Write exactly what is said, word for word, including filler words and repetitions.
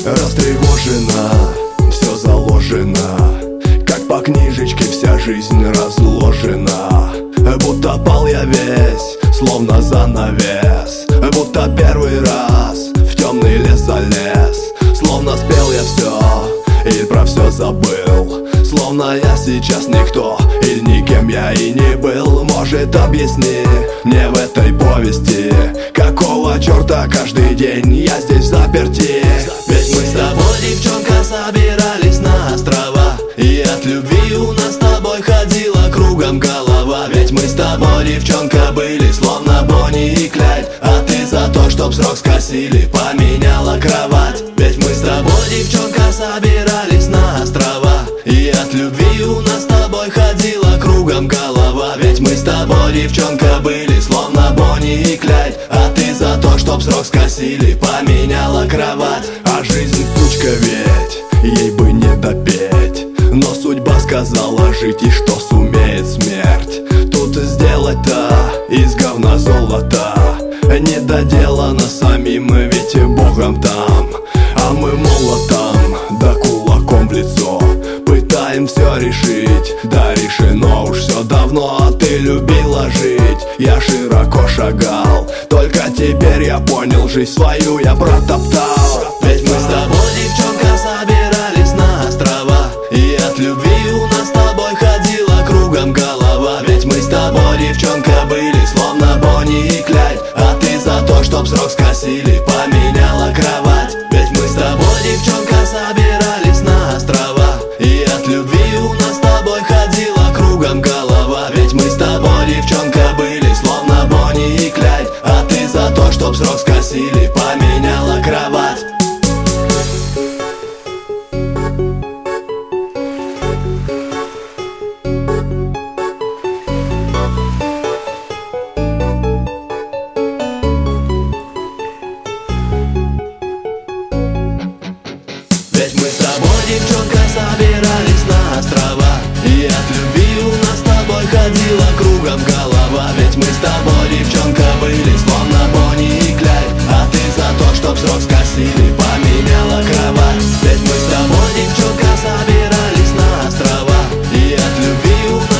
Растревожена, все заложено, как по книжечке вся жизнь разложена. Будто пал я весь, словно занавес, будто первый раз в темный лес залез. Словно спел я все и про все забыл, словно я сейчас никто или никем я и не был. Может, объясни мне в этой повести, какого черта каждый день я здесь заперти? Ведь мы с тобой, девчонка, собирались на острова, и от любви у нас с тобой ходила кругом голова. Ведь мы с тобой, девчонка, были словно Бонни и Клайд, а ты за то, чтоб срок скосили, поменяла кровать. Ведь мы с тобой, девчонка, собирались на острова, и от любви у нас с тобой ходила кругом голова. Ведь мы с тобой, девчонка, были словно Бонни и Клайд, а ты за то, чтоб срок скосили, поменяла кровать. А жизнь сучка ведь, ей бы не допеть, но судьба сказала жить, и что сумеет смерть тут сделать-то из говна золота. Не доделано самим, ведь Богом там, а мы молотом да кулаком в лицо пытаем все решить. Да решено уж все давно, а ты любила жить. Я широко шагал, только теперь я понял, жизнь свою я протоптал. Ведь мы с тобой, девчонка, собирались на острова, и от любви у нас с тобой ходила кругом голова. Ведь мы с тобой, девчонка, были словно Бонни и Клайд, а ты за то, чтоб срок скосили, поменяла кровать. Ведь мы с тобой, девчонка, собирались на острова, и от любви у нас с тобой ходила кругом голова. Ведь мы с тобой, девчонка, были словно Бонни и Клайд, а ты за то, чтоб срок скосили, поменяла кровать. Ведь мы с тобой, девчонка, собирались на острова, и от любви у нас с тобой ходила кругом голова. Ведь мы с тобой, девчонка, были словно Бонни и Клайд, а ты за то, чтоб срок скосили, поменяла кровать. Ведь мы с тобой, девчонка, собирались на острова, и от любви у нас